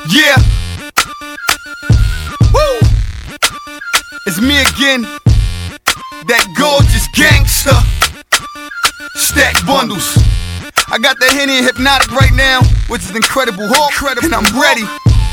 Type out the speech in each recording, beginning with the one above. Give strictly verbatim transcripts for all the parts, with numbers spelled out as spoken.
Yeah. Woo. It's me again. That gorgeous gangster. Stack bundles. I got that Henny and Hypnotic right now, which is Incredible Hulk, and I'm ready.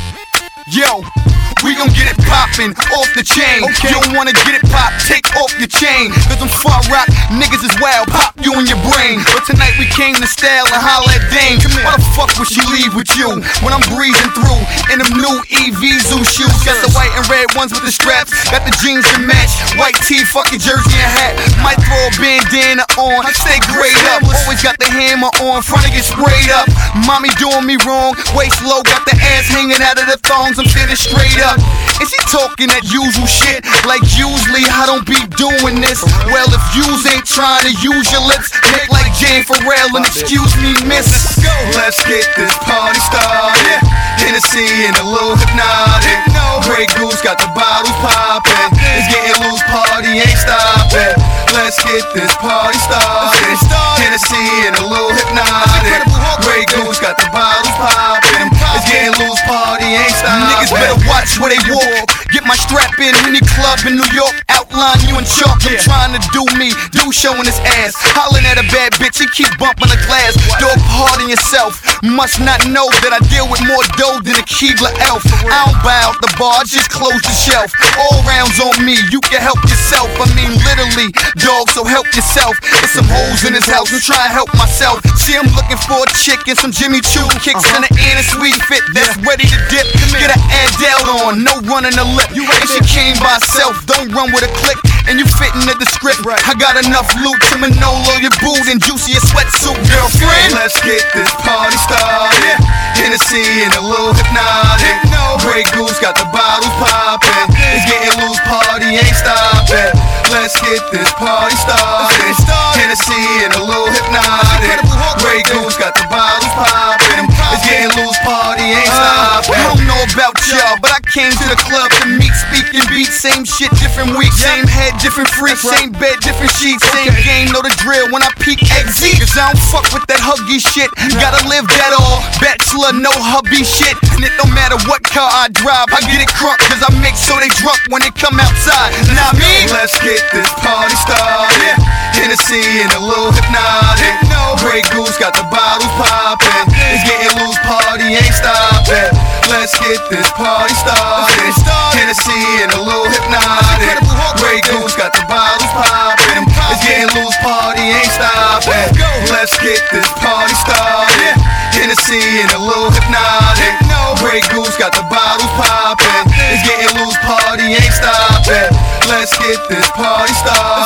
Yo, we gon' get it poppin', off the chain. Okay. You don't wanna get it popped, take off your chain. Cause I'm far rock, niggas is wild, pop you in your brain. But tonight we came to style and holla at Dame. Why the fuck would she leave with you when I'm breezing through in them new E V Zoo shoes? Got the white and red ones with the straps, got the jeans to match, white tee, fucking jersey and hat. Might throw a bandana on, stay grayed up. Always got the hammer on, front of get sprayed up. Mommy doing me wrong, waist low, got the ass hanging out of the thongs. I'm standing straight up. And she talking that usual shit, like usually I don't be doing this. Well, if yous ain't trying to use your lips, make like Jane Farrell and excuse me, miss. Let's go. Let's get this party started. Hennessy and a little Hypnotic. Grey Goose got the bottles poppin'. It's getting loose, party ain't stopping. Let's get this party started. Hennessy and a little Hypnotic. Grey Goose got the bottles poppin'. It's getting loose, party ain't stopping. Niggas better watch where they walk. Get my strap in any club in New York. Outline you in chalk. I'm trying to do me, do showing his ass. Hollering at a bad bitch, he keep bumping the glass. Dog hard in yourself. Must not know that I deal with more dough than a Keebler elf. I don't buy out the bar, just close the shelf. All rounds on me, you can help yourself. I mean literally, dog, so help yourself. There's some hoes in this house, I'm trying to help myself. See, I'm looking for a chick and some Jimmy Choo kicks and an Anna Sweet fit that's ready to dip. Get her Adele on, no running the lip. And she came by herself, don't run with a click. And you fit into the script. I got enough loot to Manolo your boot and juicy a sweatsuit, girlfriend. Let's get this party started. Hennessy and a little Hypnotic. Grey Goose got the bottles poppin'. It's getting loose, party ain't stopping. Let's get this party started. Hennessy and a little Hypnotic. Grey Goose got the bottles poppin'. It's getting loose, party ain't stopping. I don't know about y'all, but I came to the club to meet, speak and beat. Same shit, different week. Same head, different freaks. Same bed, different sheets. Same game, know the drill when I peek X Z. Cause I don't fuck with that huggy shit. Gotta live that all. Bachelor, no hubby shit. And it don't matter what car I drive, I get it crunk. Cause I make sure they drunk when they come outside. Now me, let's get this party started. Hennessy and a little Hypnotic. Grey Goose got the bottles poppin'. It's getting loose, party ain't stopping. Let's get this party started. Hennessy and a little Hypnotic. Grey Goose got the bottles poppin'. It's getting loose, party ain't stopping. Let's get this party started. Hennessy and a little Hypnotic. Grey Goose got the bottles poppin'. It's getting loose, party ain't stopping. Let's get this party started.